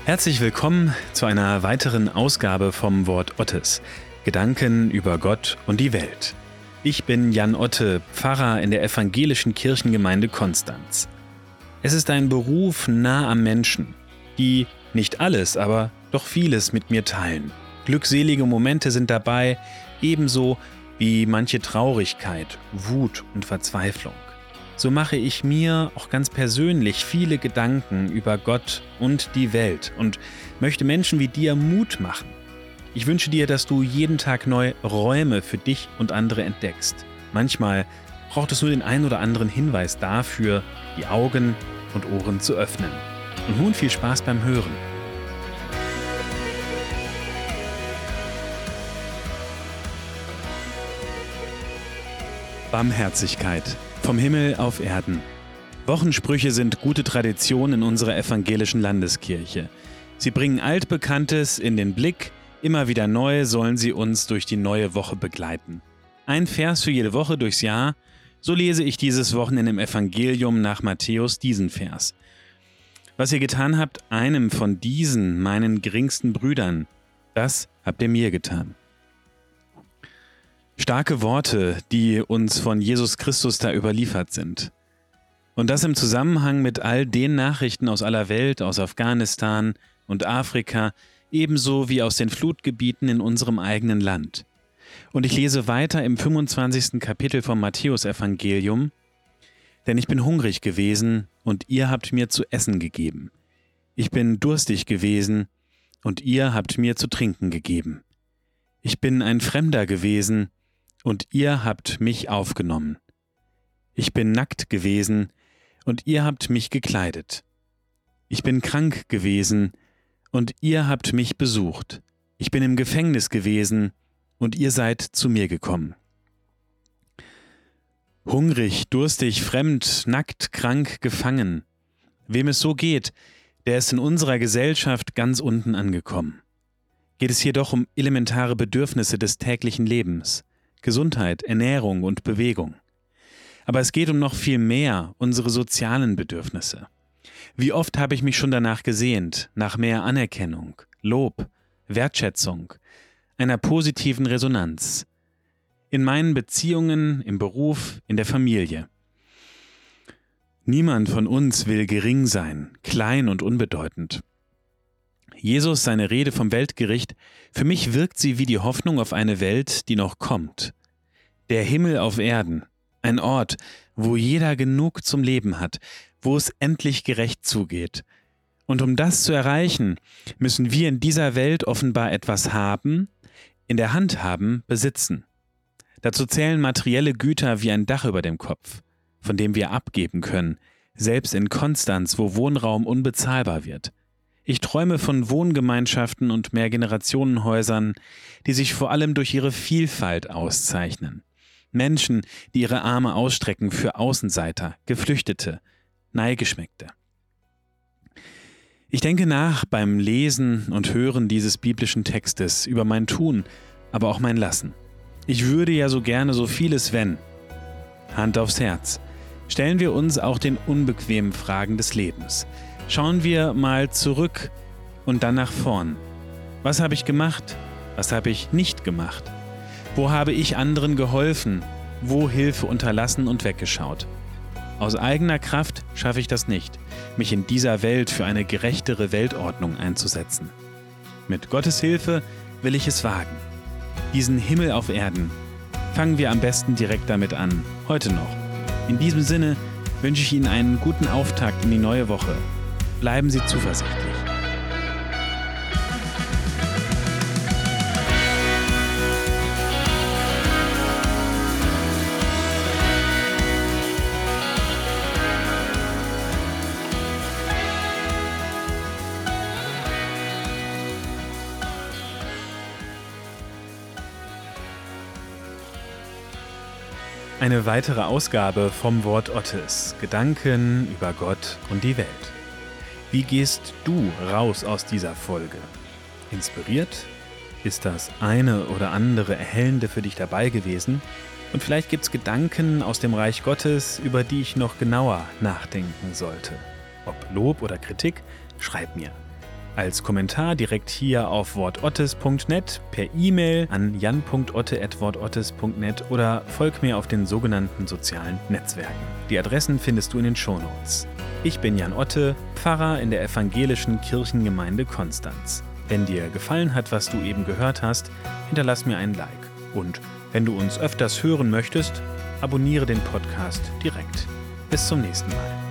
Herzlich willkommen zu einer weiteren Ausgabe vom Wort Ottes. Gedanken über Gott und die Welt. Ich bin Jan Otte, Pfarrer in der evangelischen Kirchengemeinde Konstanz. Es ist ein Beruf nah am Menschen, die nicht alles, aber doch vieles mit mir teilen. Glückselige Momente sind dabei, ebenso wie manche Traurigkeit, Wut und Verzweiflung. So mache ich mir auch ganz persönlich viele Gedanken über Gott und die Welt und möchte Menschen wie dir Mut machen. Ich wünsche dir, dass du jeden Tag neu Räume für dich und andere entdeckst. Manchmal braucht es nur den einen oder anderen Hinweis dafür, die Augen und Ohren zu öffnen. Und nun viel Spaß beim Hören. Barmherzigkeit. Vom Himmel auf Erden. Wochensprüche sind gute Tradition in unserer evangelischen Landeskirche. Sie bringen Altbekanntes in den Blick, immer wieder neu sollen sie uns durch die neue Woche begleiten. Ein Vers für jede Woche durchs Jahr, so lese ich dieses Wochenende im Evangelium nach Matthäus diesen Vers. Was ihr getan habt, einem von diesen, meinen geringsten Brüdern, das habt ihr mir getan. Starke Worte, die uns von Jesus Christus da überliefert sind. Und das im Zusammenhang mit all den Nachrichten aus aller Welt, aus Afghanistan und Afrika, ebenso wie aus den Flutgebieten in unserem eigenen Land. Und ich lese weiter im 25. Kapitel vom Matthäus-Evangelium: Denn ich bin hungrig gewesen, und ihr habt mir zu essen gegeben. Ich bin durstig gewesen, und ihr habt mir zu trinken gegeben. Ich bin ein Fremder gewesen, und ihr habt mich aufgenommen. Ich bin nackt gewesen, und ihr habt mich gekleidet. Ich bin krank gewesen, und ihr habt mich besucht. Ich bin im Gefängnis gewesen, und ihr seid zu mir gekommen. Hungrig, durstig, fremd, nackt, krank, gefangen. Wem es so geht, der ist in unserer Gesellschaft ganz unten angekommen. Geht es jedoch um elementare Bedürfnisse des täglichen Lebens: Gesundheit, Ernährung und Bewegung. Aber es geht um noch viel mehr, unsere sozialen Bedürfnisse. Wie oft habe ich mich schon danach gesehnt, nach mehr Anerkennung, Lob, Wertschätzung, einer positiven Resonanz. In meinen Beziehungen, im Beruf, in der Familie. Niemand von uns will gering sein, klein und unbedeutend. Jesus, seine Rede vom Weltgericht, für mich wirkt sie wie die Hoffnung auf eine Welt, die noch kommt. Der Himmel auf Erden, ein Ort, wo jeder genug zum Leben hat, wo es endlich gerecht zugeht. Und um das zu erreichen, müssen wir in dieser Welt offenbar etwas haben, in der Hand haben, besitzen. Dazu zählen materielle Güter wie ein Dach über dem Kopf, von dem wir abgeben können, selbst in Konstanz, wo Wohnraum unbezahlbar wird. Ich träume von Wohngemeinschaften und Mehrgenerationenhäusern, die sich vor allem durch ihre Vielfalt auszeichnen. Menschen, die ihre Arme ausstrecken für Außenseiter, Geflüchtete, Neigeschmeckte. Ich denke nach beim Lesen und Hören dieses biblischen Textes über mein Tun, aber auch mein Lassen. Ich würde ja so gerne so vieles, wenn. Hand aufs Herz. Stellen wir uns auch den unbequemen Fragen des Lebens. Schauen wir mal zurück und dann nach vorn. Was habe ich gemacht? Was habe ich nicht gemacht? Wo habe ich anderen geholfen? Wo Hilfe unterlassen und weggeschaut? Aus eigener Kraft schaffe ich das nicht, mich in dieser Welt für eine gerechtere Weltordnung einzusetzen. Mit Gottes Hilfe will ich es wagen. Diesen Himmel auf Erden. Fangen wir am besten direkt damit an, heute noch. In diesem Sinne wünsche ich Ihnen einen guten Auftakt in die neue Woche. Bleiben Sie zuversichtlich. Eine weitere Ausgabe vom Wort Ottes. Gedanken über Gott und die Welt. Wie gehst du raus aus dieser Folge? Inspiriert? Ist das eine oder andere Erhellende für dich dabei gewesen? Und vielleicht gibt es Gedanken aus dem Reich Gottes, über die ich noch genauer nachdenken sollte. Ob Lob oder Kritik, schreib mir. Als Kommentar direkt hier auf wortottes.net, per E-Mail an jan.otte@wortottes.net oder folg mir auf den sogenannten sozialen Netzwerken. Die Adressen findest du in den Shownotes. Ich bin Jan Otte, Pfarrer in der Evangelischen Kirchengemeinde Konstanz. Wenn dir gefallen hat, was du eben gehört hast, hinterlass mir ein Like. Und wenn du uns öfters hören möchtest, abonniere den Podcast direkt. Bis zum nächsten Mal.